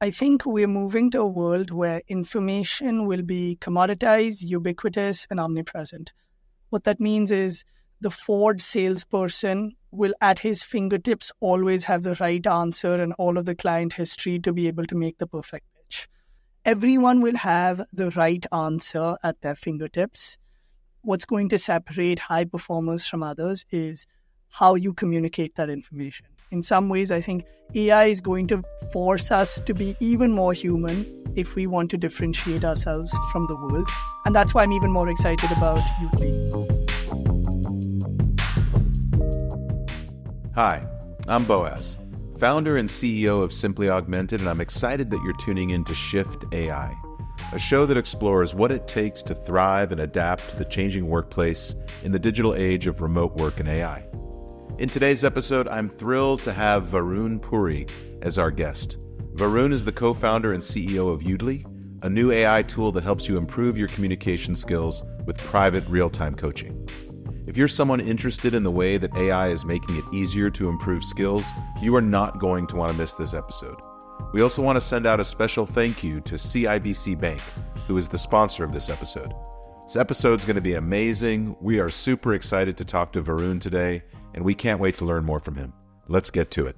I think we're moving to a world where information will be commoditized, ubiquitous, and omnipresent. What that means is the Ford salesperson will, at his fingertips, always have the right answer and all of the client history to be able to make the perfect pitch. Everyone will have the right answer at their fingertips. What's going to separate high performers from others is how you communicate that information. In some ways, I think AI is going to force us to be even more human if we want to differentiate ourselves from the world. And that's why I'm even more excited about Udemy. Hi, I'm Boaz, founder and CEO of Simply Augmented, and I'm excited that you're tuning in to Shift AI, a show that explores what it takes to thrive and adapt to the changing workplace in the digital age of remote work and AI. In today's episode, I'm thrilled to have Varun Puri as our guest. Varun is the co-founder and CEO of Udely, a new AI tool that helps you improve your communication skills with private real-time coaching. If you're someone interested in the way that AI is making it easier to improve skills, you are not going to want to miss this episode. We also want to send out a special thank you to CIBC Bank, who is the sponsor of this episode. This episode's going to be amazing. We are super excited to talk to Varun today, and we can't wait to learn more from him. Let's get to it.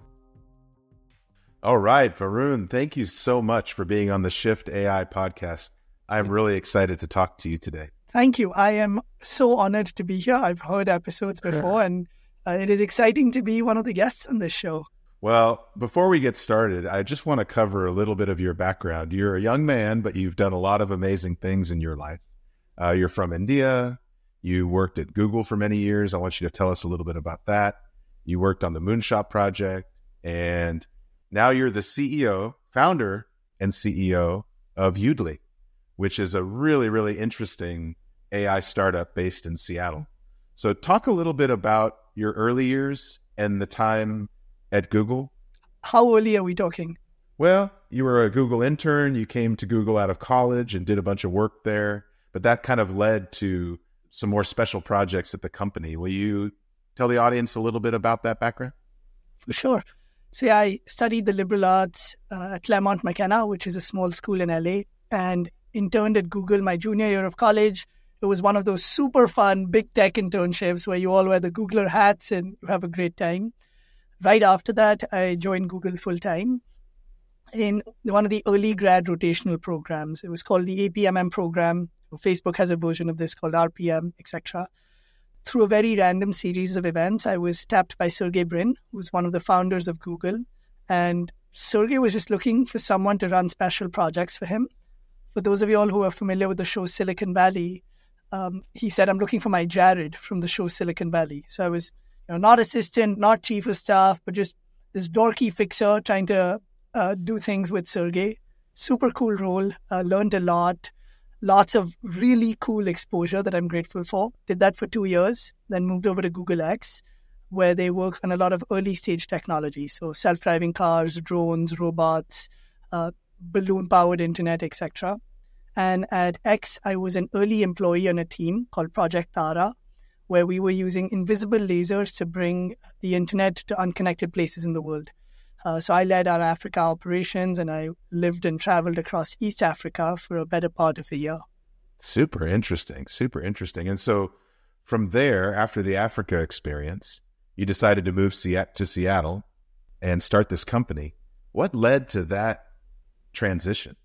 All right, Varun, thank you so much for being on the Shift AI podcast. I'm really excited to talk to you today. Thank you. I am so honored to be here. I've heard episodes before, and it is exciting to be one of the guests on this show. Well, before we get started, I just want to cover a little bit of your background. You're a young man, but you've done a lot of amazing things in your life. You're from India. You worked at Google for many years. I want you to tell us a little bit about that. You worked on the Moonshot project, and now you're the founder and CEO of Udely, which is a really, really interesting AI startup based in Seattle. So talk a little bit about your early years and the time at Google. How early are we talking? Well, you were a Google intern. You came to Google out of college and did a bunch of work there, but that kind of led to some more special projects at the company. Will you tell the audience a little bit about that background? For sure. So I studied the liberal arts at Claremont McKenna, which is a small school in LA, and interned at Google my junior year of college. It was one of those super fun big tech internships where you all wear the Googler hats and you have a great time. Right after that, I joined Google full-time in one of the early grad rotational programs. It was called the APMM program. Facebook has a version of this called RPM, etc. Through a very random series of events, I was tapped by Sergey Brin, who was one of the founders of Google. And Sergey was just looking for someone to run special projects for him. For those of you all who are familiar with the show Silicon Valley, he said, I'm looking for my Jared from the show Silicon Valley. So I was not assistant, not chief of staff, but just this dorky fixer trying to do things with Sergey. Super cool role, learned a lot, lots of really cool exposure that I'm grateful for. Did that for 2 years, then moved over to Google X, where they work on a lot of early stage technology. So self-driving cars, drones, robots, balloon-powered internet, etc. And at X, I was an early employee on a team called Project Tara, where we were using invisible lasers to bring the internet to unconnected places in the world. So I led our Africa operations, and I lived and traveled across East Africa for a better part of a year. Super interesting, super interesting. And so from there, after the Africa experience, you decided to move to Seattle and start this company. What led to that transition?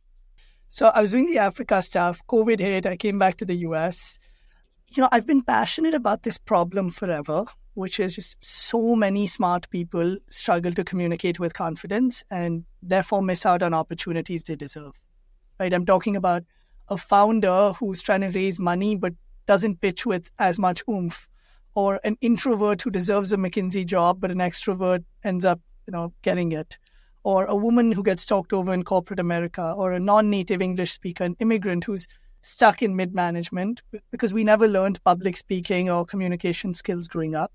So I was doing the Africa stuff. COVID hit. I came back to the US. I've been passionate about this problem forever, which is just so many smart people struggle to communicate with confidence and therefore miss out on opportunities they deserve. Right? I'm talking about a founder who's trying to raise money but doesn't pitch with as much oomph, or an introvert who deserves a McKinsey job but an extrovert ends up, getting it. Or a woman who gets talked over in corporate America, or a non-native English speaker, an immigrant who's stuck in mid-management because we never learned public speaking or communication skills growing up.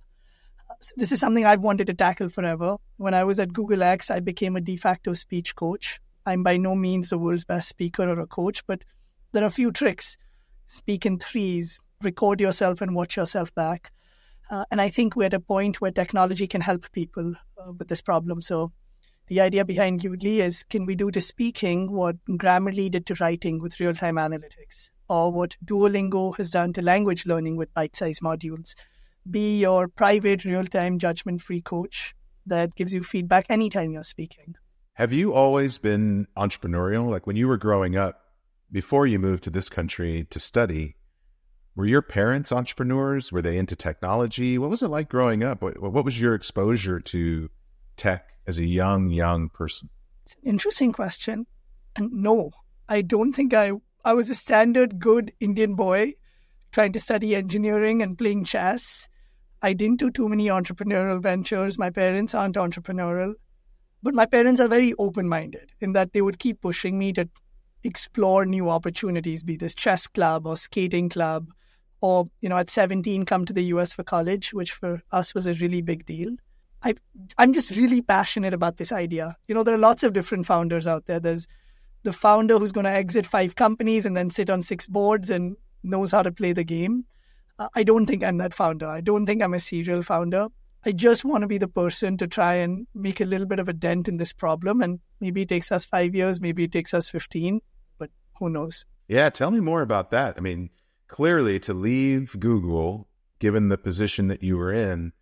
So this is something I've wanted to tackle forever. When I was at Google X, I became a de facto speech coach. I'm by no means the world's best speaker or a coach, but there are a few tricks. Speak in threes, record yourself and watch yourself back. And I think we're at a point where technology can help people with this problem. So The idea behind Udly is, can we do to speaking what Grammarly did to writing with real-time analytics, or what Duolingo has done to language learning with bite-sized modules? Be your private real-time judgment-free coach that gives you feedback anytime you're speaking. Have you always been entrepreneurial? Like when you were growing up, before you moved to this country to study, were your parents entrepreneurs? Were they into technology? What was it like growing up? What was your exposure to tech as a young person? It's an interesting question. And no, I don't think I was a standard good Indian boy trying to study engineering and playing chess. I didn't do too many entrepreneurial ventures. My parents aren't entrepreneurial. But my parents are very open-minded in that they would keep pushing me to explore new opportunities, be this chess club or skating club, or, at 17, come to the US for college, which for us was a really big deal. I'm just really passionate about this idea. There are lots of different founders out there. There's the founder who's going to exit 5 companies and then sit on 6 boards and knows how to play the game. I don't think I'm that founder. I don't think I'm a serial founder. I just want to be the person to try and make a little bit of a dent in this problem. And maybe it takes us 5 years, maybe it takes us 15, but who knows? Yeah, tell me more about that. I mean, clearly to leave Google, given the position that you were in,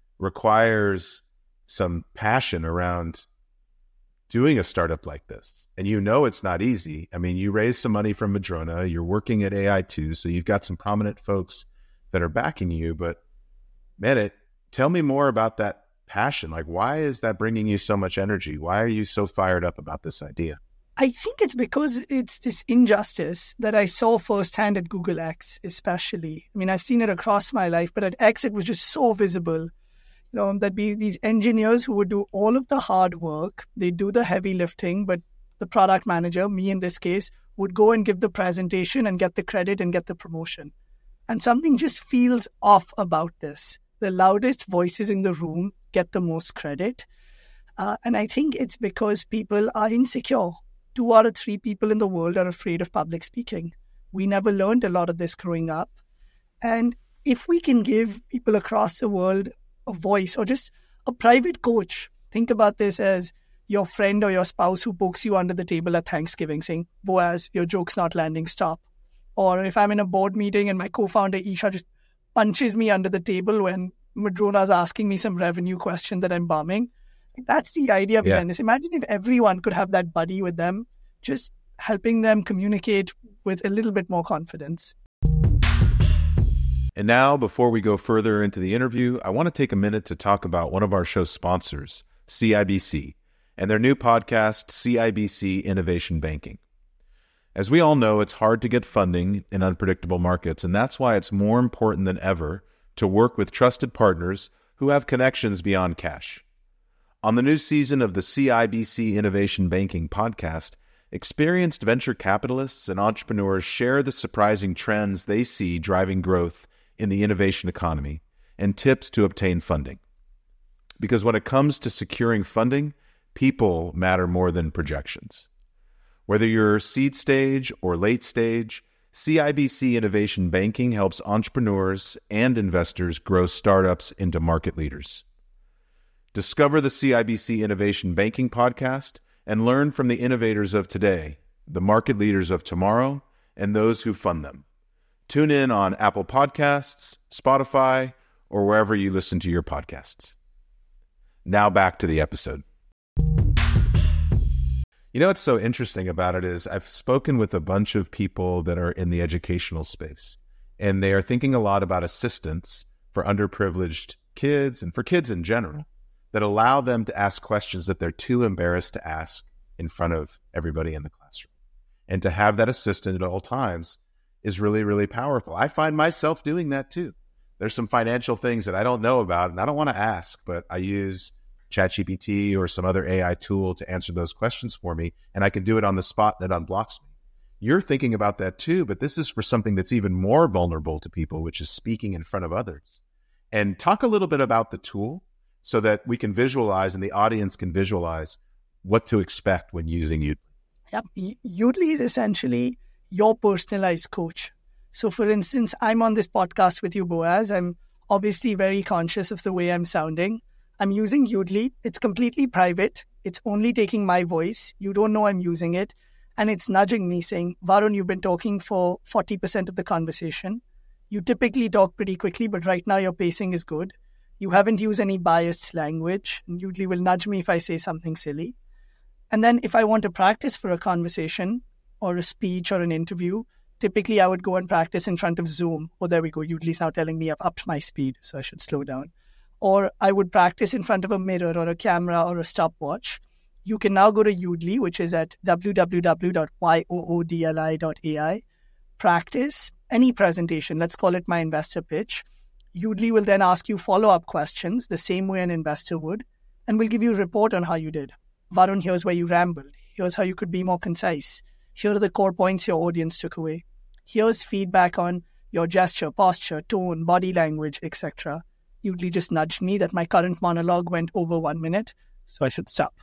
requires some passion around doing a startup like this. And it's not easy. I mean, you raised some money from Madrona, you're working at AI2, so you've got some prominent folks that are backing you, but man, tell me more about that passion. Like, why is that bringing you so much energy? Why are you so fired up about this idea? I think it's because it's this injustice that I saw firsthand at Google X, especially. I mean, I've seen it across my life, but at X, it was just so visible. There'd be these engineers who would do all of the hard work. They'd do the heavy lifting, but the product manager, me in this case, would go and give the presentation and get the credit and get the promotion. And something just feels off about this. The loudest voices in the room get the most credit. And I think it's because people are insecure. 2 out of 3 people in the world are afraid of public speaking. We never learned a lot of this growing up. And if we can give people across the world a voice or just a private coach, think about this as your friend or your spouse who pokes you under the table at Thanksgiving saying, Boaz, your joke's not landing, stop. Or if I'm in a board meeting and my co-founder Isha just punches me under the table when Madrona's asking me some revenue question that I'm bombing. That's the idea behind this. Imagine if everyone could have that buddy with them, just helping them communicate with a little bit more confidence. And now, before we go further into the interview, I want to take a minute to talk about one of our show's sponsors, CIBC, and their new podcast, CIBC Innovation Banking. As we all know, it's hard to get funding in unpredictable markets, and that's why it's more important than ever to work with trusted partners who have connections beyond cash. On the new season of the CIBC Innovation Banking podcast, experienced venture capitalists and entrepreneurs share the surprising trends they see driving growth in the innovation economy and tips to obtain funding. Because when it comes to securing funding, people matter more than projections. Whether you're seed stage or late stage, CIBC Innovation Banking helps entrepreneurs and investors grow startups into market leaders. Discover the CIBC Innovation Banking podcast and learn from the innovators of today, the market leaders of tomorrow, and those who fund them. Tune in on Apple Podcasts, Spotify, or wherever you listen to your podcasts. Now back to the episode. What's so interesting about it is I've spoken with a bunch of people that are in the educational space, and they are thinking a lot about assistance for underprivileged kids and for kids in general that allow them to ask questions that they're too embarrassed to ask in front of everybody in the classroom. And to have that assistant at all times is really, really powerful. I find myself doing that too. There's some financial things that I don't know about and I don't want to ask, but I use ChatGPT or some other AI tool to answer those questions for me, and I can do it on the spot and it unblocks me. You're thinking about that too, but this is for something that's even more vulnerable to people, which is speaking in front of others. And talk a little bit about the tool so that we can visualize and the audience can visualize what to expect when using Udly. Yep. Udly is essentially your personalized coach. So for instance, I'm on this podcast with you, Boaz. I'm obviously very conscious of the way I'm sounding. I'm using Udly. It's completely private. It's only taking my voice. You don't know I'm using it. And it's nudging me saying, Varun, you've been talking for 40% of the conversation. You typically talk pretty quickly, but right now your pacing is good. You haven't used any biased language, and usually will nudge me if I say something silly. And then if I want to practice for a conversation or a speech or an interview, typically I would go and practice in front of Zoom. Oh, there we go. Udly's now telling me I've upped my speed, so I should slow down. Or I would practice in front of a mirror or a camera or a stopwatch. You can now go to Udly, which is at www.yoodli.ai. Practice any presentation. Let's call it my investor pitch. Udly will then ask you follow-up questions the same way an investor would, and will give you a report on how you did. Varun, here's where you rambled. Here's how you could be more concise. Here are the core points your audience took away. Here's feedback on your gesture, posture, tone, body language, etc. Udly just nudged me that my current monologue went over 1 minute, so I should stop.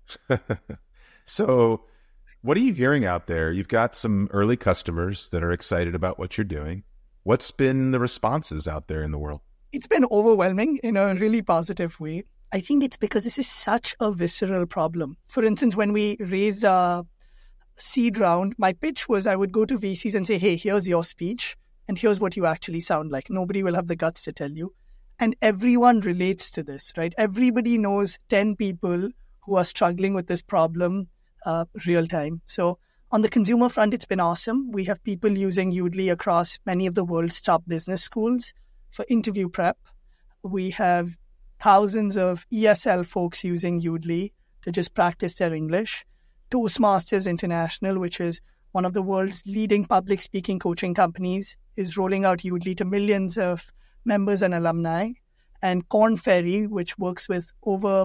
So what are you hearing out there? You've got some early customers that are excited about what you're doing. What's been the responses out there in the world? It's been overwhelming in a really positive way. I think it's because this is such a visceral problem. For instance, when we raised a seed round, my pitch was I would go to VCs and say, hey, here's your speech, and here's what you actually sound like. Nobody will have the guts to tell you. And everyone relates to this, right? Everybody knows 10 people who are struggling with this problem real time. So on the consumer front, it's been awesome. We have people using Udly across many of the world's top business schools for interview prep. We have thousands of ESL folks using Udly to just practice their English. Toastmasters International, which is one of the world's leading public speaking coaching companies, is rolling out Udly to millions of members and alumni. And Korn Ferry, which works with over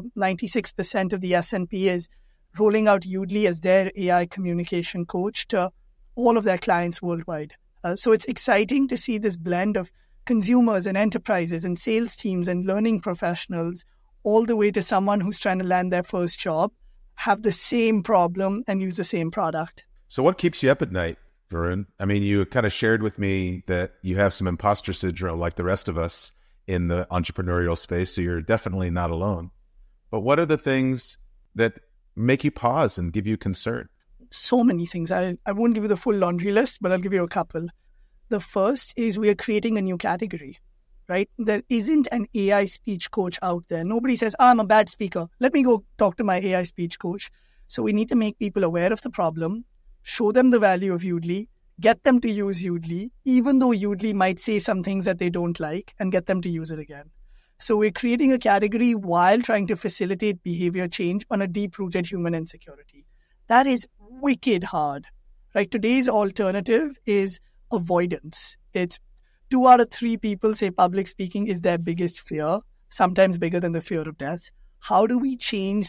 96% of the S&P, is rolling out Udly as their AI communication coach to all of their clients worldwide. So it's exciting to see this blend of consumers and enterprises and sales teams and learning professionals, all the way to someone who's trying to land their first job, have the same problem and use the same product. So what keeps you up at night, Varun? I mean, you kind of shared with me that you have some imposter syndrome like the rest of us in the entrepreneurial space, so you're definitely not alone. But what are the things that make you pause and give you concern? So many things. I won't give you the full laundry list, but I'll give you a couple. The first is we are creating a new category, right? There isn't an AI speech coach out there. Nobody says, I'm a bad speaker. Let me go talk to my AI speech coach. So we need to make people aware of the problem, show them the value of Udly, get them to use Udly, even though Udly might say some things that they don't like, and get them to use it again. So we're creating a category while trying to facilitate behavior change on a deep-rooted human insecurity. That is wicked hard, right? Today's alternative is avoidance. It's 2 out of 3 people say public speaking is their biggest fear, sometimes bigger than the fear of death. How do we create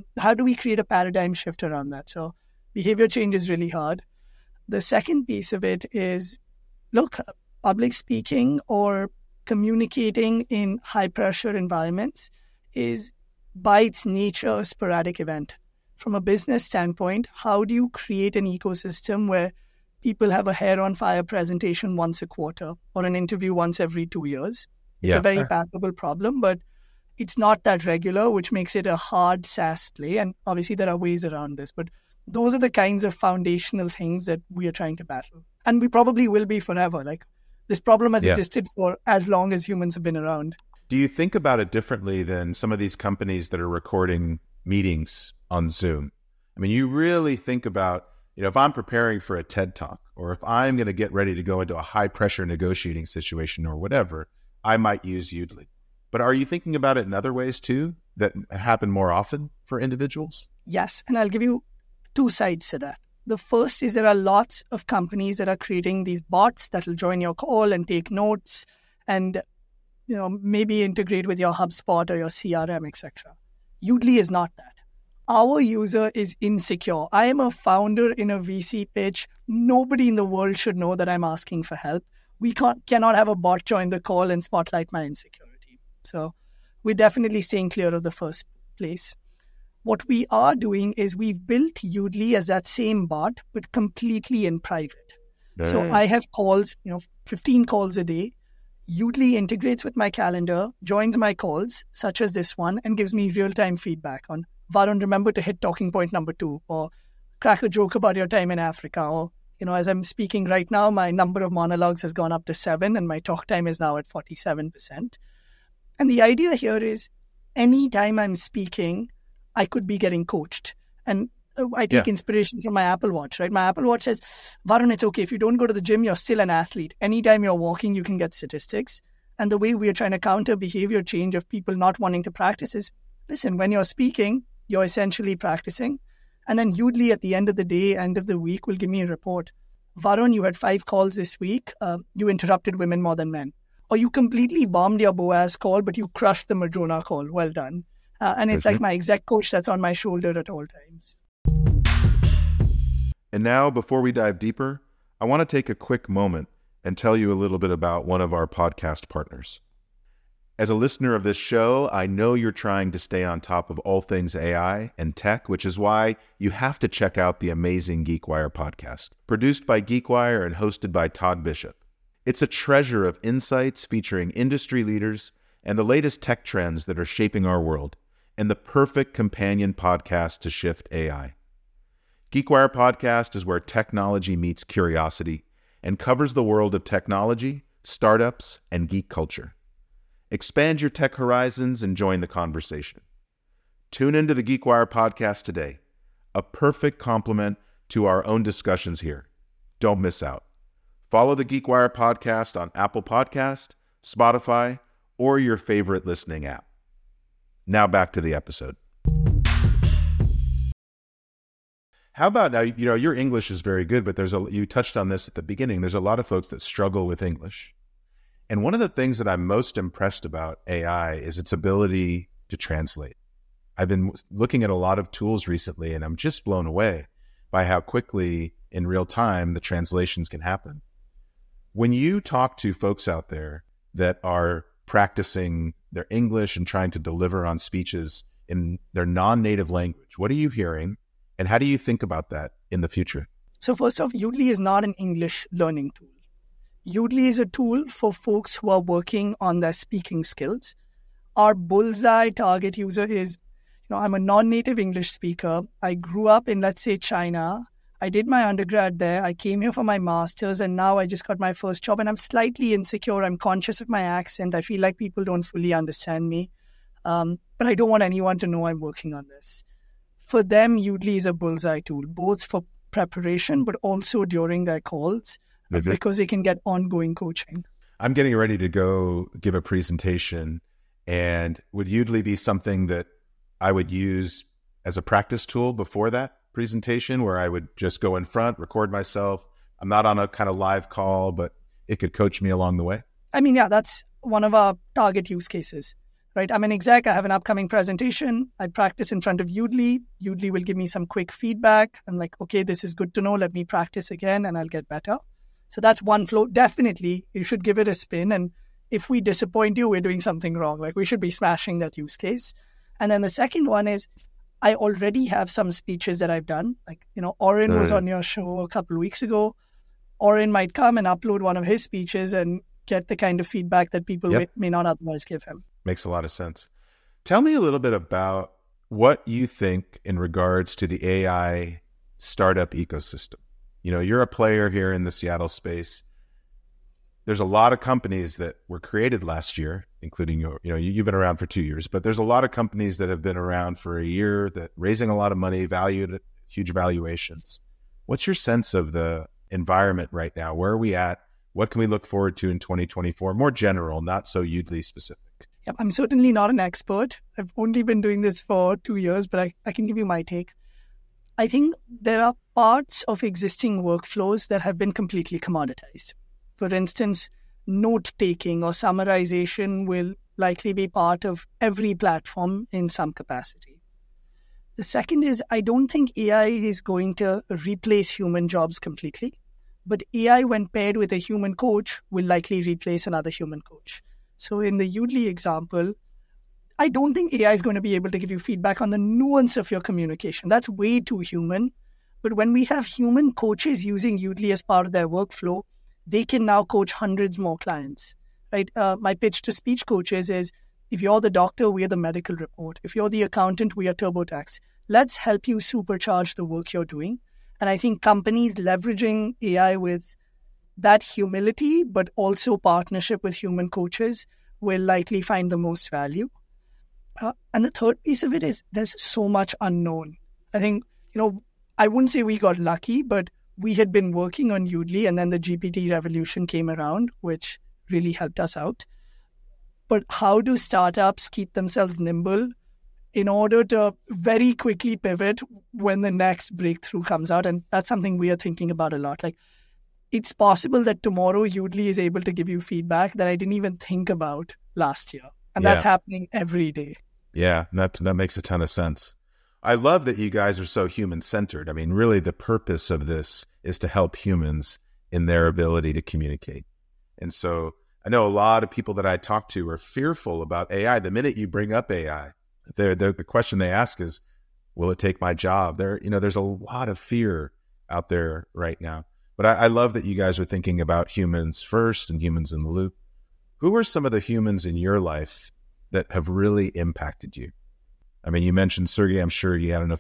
a paradigm shift around that? So behavior change is really hard. The second piece of it is, look, public speaking or communicating in high-pressure environments is by its nature a sporadic event. From a business standpoint, how do you create an ecosystem where people have a hair-on-fire presentation once a quarter or an interview once every 2 years? It's a very palpable problem, but it's not that regular, which makes it a hard SaaS play. And obviously there are ways around this, but those are the kinds of foundational things that we are trying to battle. And we probably will be forever. Like, this problem has existed for as long as humans have been around. Do you think about it differently than some of these companies that are recording meetings on Zoom? I mean, you really think about, if I'm preparing for a TED Talk, or if I'm going to get ready to go into a high-pressure negotiating situation or whatever, I might use Udly. But are you thinking about it in other ways too that happen more often for individuals? Yes, and I'll give you 2 sides to that. The first is there are lots of companies that are creating these bots that will join your call and take notes and maybe integrate with your HubSpot or your CRM, etc. Udly is not that. Our user is insecure. I am a founder in a VC pitch. Nobody in the world should know that I'm asking for help. We cannot have a bot join the call and spotlight my insecurity. So we're definitely staying clear of the first place. What we are doing is we've built Udly as that same bot, but completely in private. Nice. So I have calls, 15 calls a day. Udly integrates with my calendar, joins my calls, such as this one, and gives me real-time feedback on Varun, remember to hit talking point number 2, or crack a joke about your time in Africa, or, as I'm speaking right now, my number of monologues has gone up to 7 and my talk time is now at 47%. And the idea here is anytime I'm speaking, I could be getting coached. And I take inspiration from my Apple Watch, right? My Apple Watch says, Varun, it's okay. If you don't go to the gym, you're still an athlete. Anytime you're walking, you can get statistics. And the way we are trying to counter behavior change of people not wanting to practice is, listen, when you're speaking, you're essentially practicing. And then Udly at the end of the day, end of the week, will give me a report. Varun, you had 5 calls this week. You interrupted women more than men. Or you completely bombed your Boaz call, but you crushed the Madrona call. Well done. And it's like my exec coach that's on my shoulder at all times. And now, before we dive deeper, I want to take a quick moment and tell you a little bit about one of our podcast partners. As a listener of this show, I know you're trying to stay on top of all things AI and tech, which is why you have to check out the amazing GeekWire podcast, produced by GeekWire and hosted by Todd Bishop. It's a treasure of insights featuring industry leaders and the latest tech trends that are shaping our world, and the perfect companion podcast to Shift AI. GeekWire podcast is where technology meets curiosity and covers the world of technology, startups, and geek culture. Expand your tech horizons and join the conversation. Tune into the GeekWire podcast today, a perfect complement to our own discussions here. Don't miss out. Follow the GeekWire podcast on Apple Podcast, Spotify, or your favorite listening app. Now back to the episode. How about now, your English is very good, but you touched on this at the beginning. There's a lot of folks that struggle with English. And one of the things that I'm most impressed about AI is its ability to translate. I've been looking at a lot of tools recently, and I'm just blown away by how quickly in real time the translations can happen. When you talk to folks out there that are practicing their English and trying to deliver on speeches in their non-native language, what are you hearing? And how do you think about that in the future? So first off, Udly is not an English learning tool. Udly is a tool for folks who are working on their speaking skills. Our bullseye target user is, I'm a non-native English speaker. I grew up in, let's say, China. I did my undergrad there. I came here for my master's, and now I just got my first job, and I'm slightly insecure. I'm conscious of my accent. I feel like people don't fully understand me. But I don't want anyone to know I'm working on this. For them, Udly is a bullseye tool, both for preparation, but also during their calls, because they can get ongoing coaching. I'm getting ready to go give a presentation, and would Udly be something that I would use as a practice tool before that presentation, where I would just go in front, record myself? I'm not on a kind of live call, but it could coach me along the way. I mean, yeah, that's one of our target use cases. Right? I'm an exec. I have an upcoming presentation. I practice in front of Udly. Udly will give me some quick feedback. I'm like, okay, this is good to know. Let me practice again and I'll get better. So that's one flow. Definitely, you should give it a spin. And if we disappoint you, we're doing something wrong. Like, we should be smashing that use case. And then the second one is, I already have some speeches that I've done. Like, Oren was on your show a couple of weeks ago. Oren might come and upload one of his speeches and get the kind of feedback that people may not otherwise give him. Makes a lot of sense. Tell me a little bit about what you think in regards to the AI startup ecosystem. You're a player here in the Seattle space. There's a lot of companies that were created last year, including you've been around for 2 years, but there's a lot of companies that have been around for a year, that raising a lot of money, valued at huge valuations. What's your sense of the environment right now? Where are we at? What can we look forward to in 2024? More general, not so Udly specific. Yep, I'm certainly not an expert. I've only been doing this for 2 years, but I can give you my take. I think there are parts of existing workflows that have been completely commoditized. For instance, note-taking or summarization will likely be part of every platform in some capacity. The second is, I don't think AI is going to replace human jobs completely, but AI, when paired with a human coach, will likely replace another human coach. So in the Udly example, I don't think AI is going to be able to give you feedback on the nuance of your communication. That's way too human. But when we have human coaches using Udly as part of their workflow, they can now coach hundreds more clients, right? My pitch to speech coaches is, If you're the doctor, we are the medical report. If you're the accountant, we are TurboTax. Let's help you supercharge the work you're doing. And I think companies leveraging AI with that humility, but also partnership with human coaches will likely find the most value. And the third piece of it is there's so much unknown. I think, I wouldn't say we got lucky, but we had been working on Udly, and then the GPT revolution came around, which really helped us out. But how do startups keep themselves nimble in order to very quickly pivot when the next breakthrough comes out? And that's something we are thinking about a lot. Like, it's possible that tomorrow Udly is able to give you feedback that I didn't even think about last year. And that's happening every day. Yeah, that makes a ton of sense. I love that you guys are so human-centered. I mean, really the purpose of this is to help humans in their ability to communicate. And so I know a lot of people that I talk to are fearful about AI. The minute you bring up AI, the question they ask is, will it take my job? There's a lot of fear out there right now. But I love that you guys are thinking about humans first and humans in the loop. Who are some of the humans in your life that have really impacted you? I mean, you mentioned Sergey. I'm sure he had an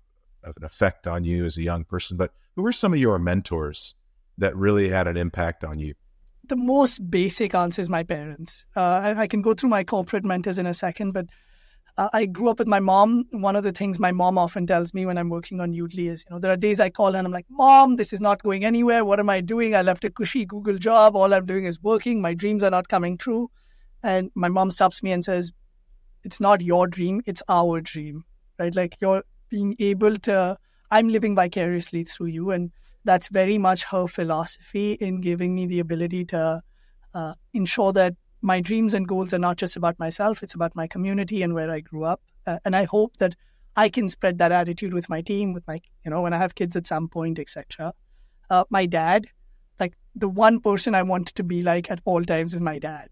effect on you as a young person. But who are some of your mentors that really had an impact on you? The most basic answer is my parents. I can go through my corporate mentors in a second, but I grew up with my mom. One of the things my mom often tells me when I'm working on Udly is, there are days I call her and I'm like, Mom, this is not going anywhere. What am I doing? I left a cushy Google job. All I'm doing is working. My dreams are not coming true. And my mom stops me and says, it's not your dream, it's our dream, right? Like, you're being able to, I'm living vicariously through you. And that's very much her philosophy in giving me the ability to ensure that my dreams and goals are not just about myself, it's about my community and where I grew up. And I hope that I can spread that attitude with my team, with my, when I have kids at some point, etc. My dad, like, the one person I wanted to be like at all times is my dad.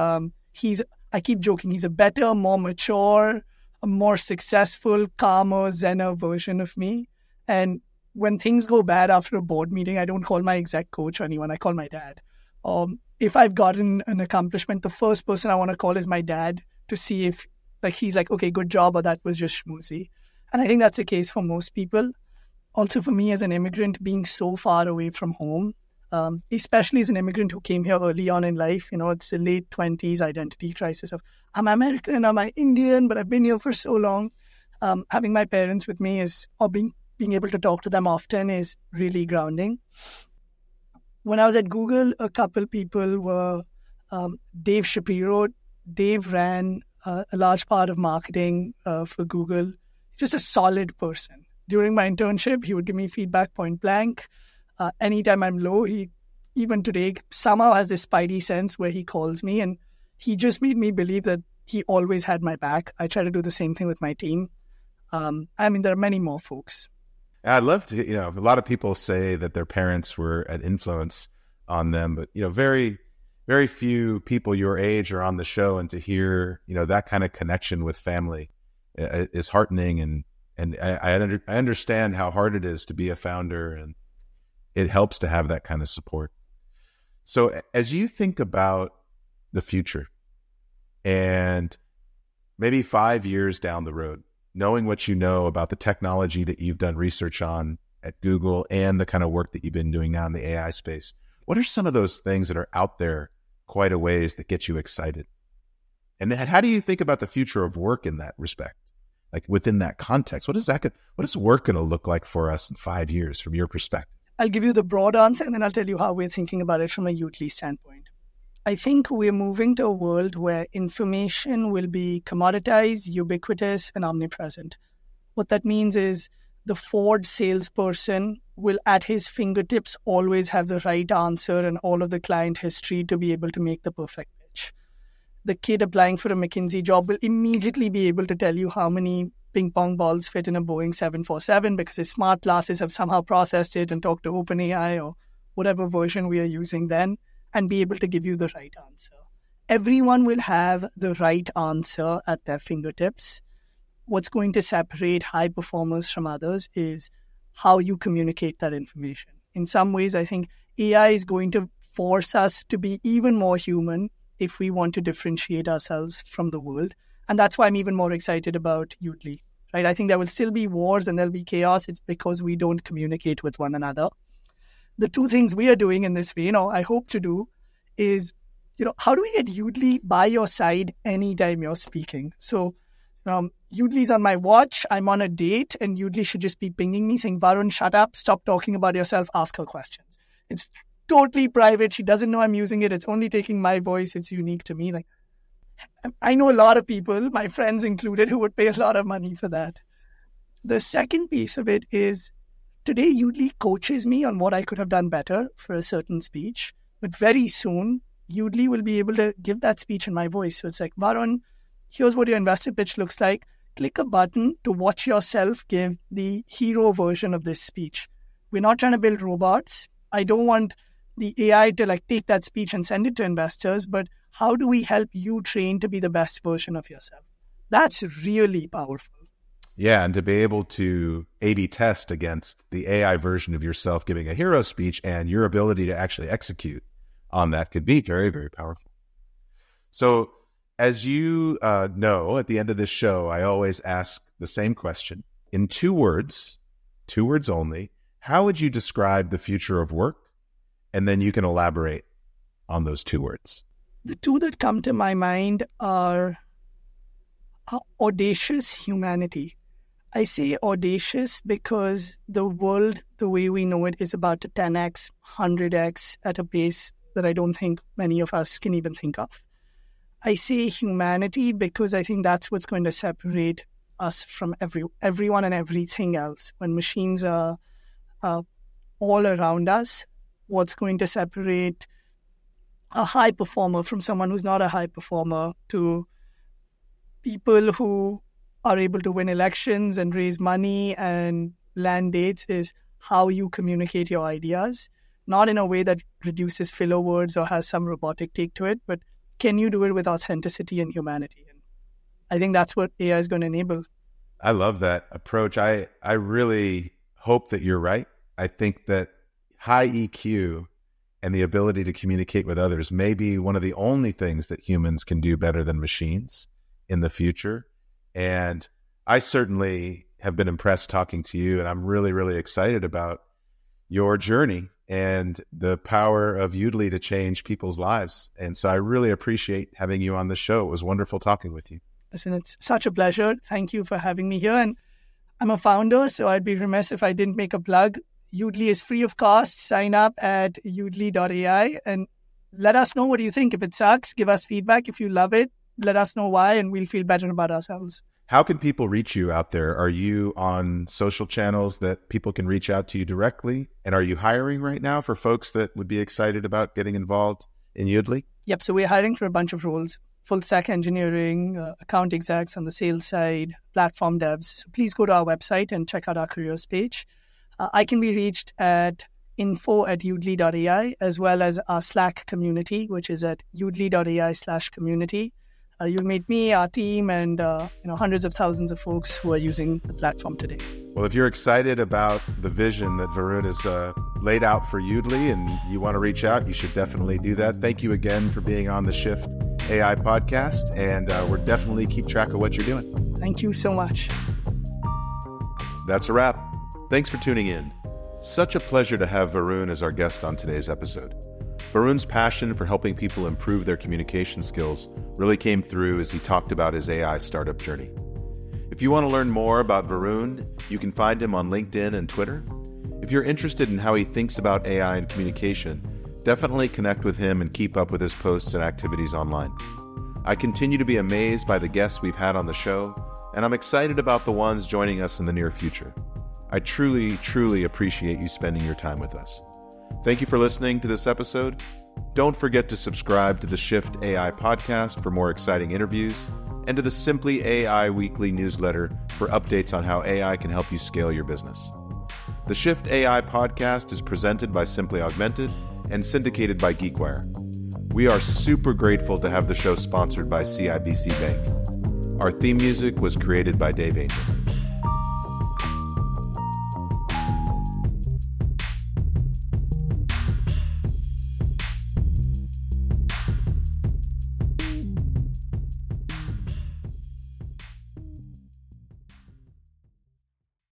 I keep joking, he's a better, more mature, a more successful, calmer, zenner version of me. And when things go bad after a board meeting, I don't call my exec coach or anyone, I call my dad. If I've gotten an accomplishment, the first person I want to call is my dad to see if he's like, okay, good job, or that was just schmoozy. And I think that's the case for most people. Also for me as an immigrant, being so far away from home, especially as an immigrant who came here early on in life, it's the late 20s identity crisis of, I'm American, am I Indian, but I've been here for so long. Having my parents with me or being able to talk to them often is really grounding. When I was at Google, a couple people were Dave Shapiro. Dave ran a large part of marketing for Google. Just a solid person. During my internship, he would give me feedback point blank. Anytime I'm low, he, even today, somehow has this spidey sense where he calls me, and he just made me believe that he always had my back. I try to do the same thing with my team. There are many more folks. I'd love to, a lot of people say that their parents were an influence on them, but, very, very few people your age are on the show, and to hear, that kind of connection with family is heartening. And I understand how hard it is to be a founder, and it helps to have that kind of support. So as you think about the future and maybe 5 years down the road, knowing what you know about the technology that you've done research on at Google and the kind of work that you've been doing now in the AI space, what are some of those things that are out there quite a ways that get you excited? And how do you think about the future of work in that respect? Like, within that context, what is work going to look like for us in 5 years from your perspective? I'll give you the broad answer, and then I'll tell you how we're thinking about it from a Udly standpoint. I think we're moving to a world where information will be commoditized, ubiquitous, and omnipresent. What that means is the Ford salesperson will, at his fingertips, always have the right answer and all of the client history to be able to make the perfect pitch. The kid applying for a McKinsey job will immediately be able to tell you how many ping pong balls fit in a Boeing 747 because his smart glasses have somehow processed it and talked to OpenAI or whatever version we are using then, and be able to give you the right answer. Everyone will have the right answer at their fingertips. What's going to separate high performers from others is how you communicate that information. In some ways, I think AI is going to force us to be even more human if we want to differentiate ourselves from the world. And that's why I'm even more excited about Udly, right? I think there will still be wars and there'll be chaos. It's because we don't communicate with one another. The two things we are doing in this way, I hope to do is, how do we get Udly by your side anytime you're speaking? So Udly's on my watch. I'm on a date and Udly should just be pinging me saying, Varun, shut up, stop talking about yourself, ask her questions. It's totally private. She doesn't know I'm using it. It's only taking my voice. It's unique to me. Like, I know a lot of people, my friends included, who would pay a lot of money for that. The second piece of it is today Udly coaches me on what I could have done better for a certain speech. But very soon, Udly will be able to give that speech in my voice. So it's like, Varun, here's what your investor pitch looks like. Click a button to watch yourself give the hero version of this speech. We're not trying to build robots. I don't want the AI to take that speech and send it to investors, but how do we help you train to be the best version of yourself? That's really powerful. Yeah, and to be able to A/B test against the AI version of yourself giving a hero speech and your ability to actually execute on that could be very, very powerful. So as you know, at the end of this show, I always ask the same question. In 2 words only, how would you describe the future of work? And then you can elaborate on those 2 words. The 2 that come to my mind are audacious humanity. I say audacious because the world, the way we know it, is about to 10x, 100x at a pace that I don't think many of us can even think of. I say humanity because I think that's what's going to separate us from everyone and everything else. When machines are all around us, what's going to separate a high performer from someone who's not a high performer, to people who are able to win elections and raise money and land dates, is how you communicate your ideas, not in a way that reduces filler words or has some robotic take to it, but can you do it with authenticity and humanity? And I think that's what AI is going to enable. I love that approach. I really hope that you're right. I think that high EQ and the ability to communicate with others may be one of the only things that humans can do better than machines in the future. And I certainly have been impressed talking to you, and I'm really, really excited about your journey and the power of Udly to change people's lives. And so I really appreciate having you on the show. It was wonderful talking with you. Listen, it's such a pleasure. Thank you for having me here. And I'm a founder, so I'd be remiss if I didn't make a plug. Udly is free of cost. Sign up at udly.ai and let us know what you think. If it sucks, give us feedback. If you love it, let us know why, and we'll feel better about ourselves. How can people reach you out there? Are you on social channels that people can reach out to you directly? And are you hiring right now for folks that would be excited about getting involved in Udly? Yep. So we're hiring for a bunch of roles: full stack engineering, account execs on the sales side, platform devs. So please go to our website and check out our careers page. I can be reached at info@udly.ai, as well as our Slack community, which is at udly.ai/community. You'll meet me, our team, and hundreds of thousands of folks who are using the platform today. Well, if you're excited about the vision that Varun has laid out for Udly and you want to reach out, you should definitely do that. Thank you again for being on the Shift AI podcast, and we'll definitely keep track of what you're doing. Thank you so much. That's a wrap. Thanks for tuning in. Such a pleasure to have Varun as our guest on today's episode. Varun's passion for helping people improve their communication skills really came through as he talked about his AI startup journey. If you want to learn more about Varun, you can find him on LinkedIn and Twitter. If you're interested in how he thinks about AI and communication, definitely connect with him and keep up with his posts and activities online. I continue to be amazed by the guests we've had on the show, and I'm excited about the ones joining us in the near future. I truly, truly appreciate you spending your time with us. Thank you for listening to this episode. Don't forget to subscribe to the Shift AI podcast for more exciting interviews, and to the Simply AI weekly newsletter for updates on how AI can help you scale your business. The Shift AI podcast is presented by Simply Augmented and syndicated by GeekWire. We are super grateful to have the show sponsored by CIBC Bank. Our theme music was created by Dave Angel.